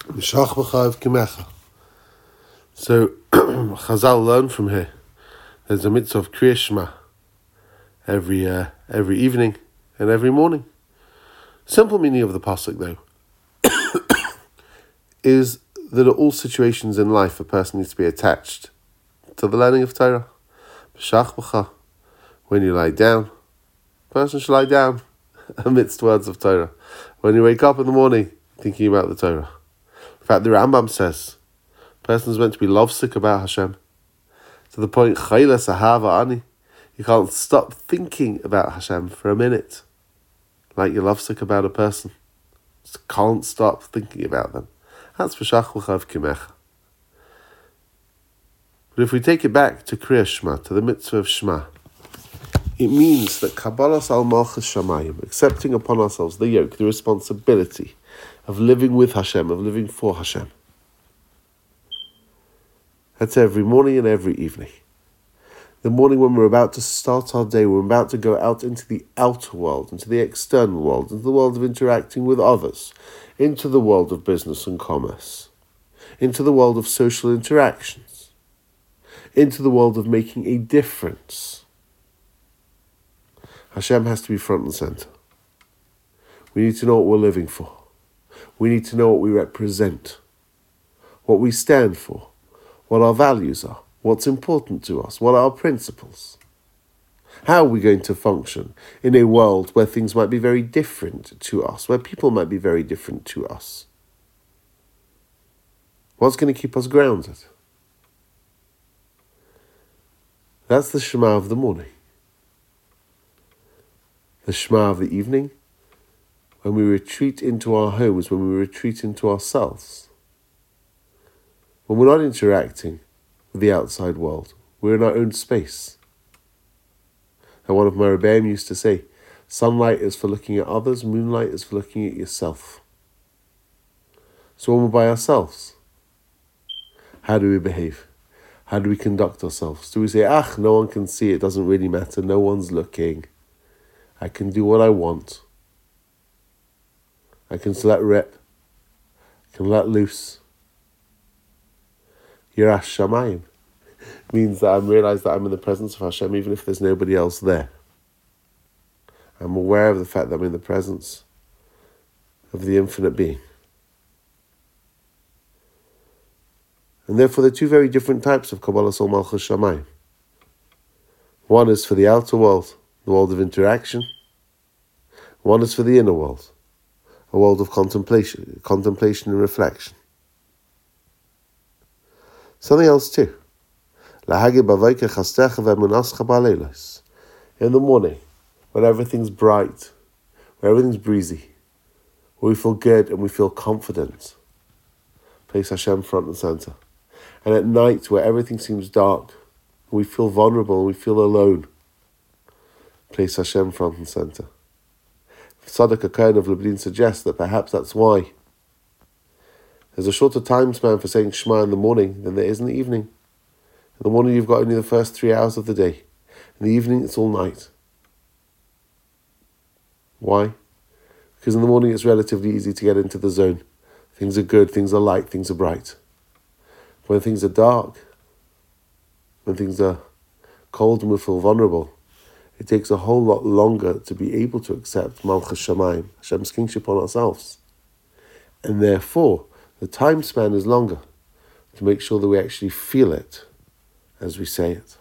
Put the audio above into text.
Mishach b'chav kimecha. So Chazal learn from here. There's a mitzvah of Kriyas Shema every evening and every morning. Simple meaning of the pasuk, though, is that at all situations in life a person needs to be attached to the learning of Torah. B'shach b'cha. When you lie down, a person should lie down amidst words of Torah. When you wake up in the morning, thinking about the Torah. In fact, the Rambam says, a person is meant to be lovesick about Hashem, to the point, chayla sahava ani, you can't stop thinking about Hashem for a minute, like you're lovesick about a person. Just can't stop thinking about them. That's b'shach b'chav kimecha. But if we take it back to Kriyas Shema, to the mitzvah of Shema, it means that Kabbalas al Malchus Shamayim, accepting upon ourselves the yoke, the responsibility of living with Hashem, of living for Hashem. That's every morning and every evening. The morning when we're about to start our day, we're about to go out into the outer world, into the external world, into the world of interacting with others, into the world of business and commerce, into the world of social interactions, into the world of making a difference. Hashem has to be front and center. We need to know what we're living for. We need to know what we represent, what we stand for, what our values are, what's important to us, what are our principles. How are we going to function in a world where things might be very different to us, where people might be very different to us? What's going to keep us grounded? That's the Shema of the morning. The Shema of the evening, when we retreat into our homes, when we retreat into ourselves. When we're not interacting with the outside world, we're in our own space. And one of my Rebbeim used to say, sunlight is for looking at others, moonlight is for looking at yourself. So when we're by ourselves, how do we behave? How do we conduct ourselves? Do we say, no one can see, it doesn't really matter, no one's looking, I can do what I want, I can let rip, I can let loose. Yiras Shamayim means that I realise that I'm in the presence of Hashem even if there's nobody else there. I'm aware of the fact that I'm in the presence of the infinite being. And therefore there are two very different types of Kabbalas al Malchus Shamayim. One is for the outer world, the world of interaction. One is for the inner world, a world of contemplation and reflection. Something else too. In the morning, when everything's bright, when everything's breezy, where we feel good and we feel confident, place Hashem front and center. And at night, where everything seems dark, and we feel vulnerable and we feel alone, place Hashem front and center. Tzadok HaKohen of Lublin suggests that perhaps that's why there's a shorter time span for saying Shema in the morning than there is in the evening. In the morning you've got only the first 3 hours of the day. In the evening it's all night. Why? Because in the morning it's relatively easy to get into the zone. Things are good, things are light, things are bright. When things are dark, when things are cold and we feel vulnerable, it takes a whole lot longer to be able to accept Malchus Shamayim, Hashem's kingship on ourselves. And therefore, the time span is longer to make sure that we actually feel it as we say it.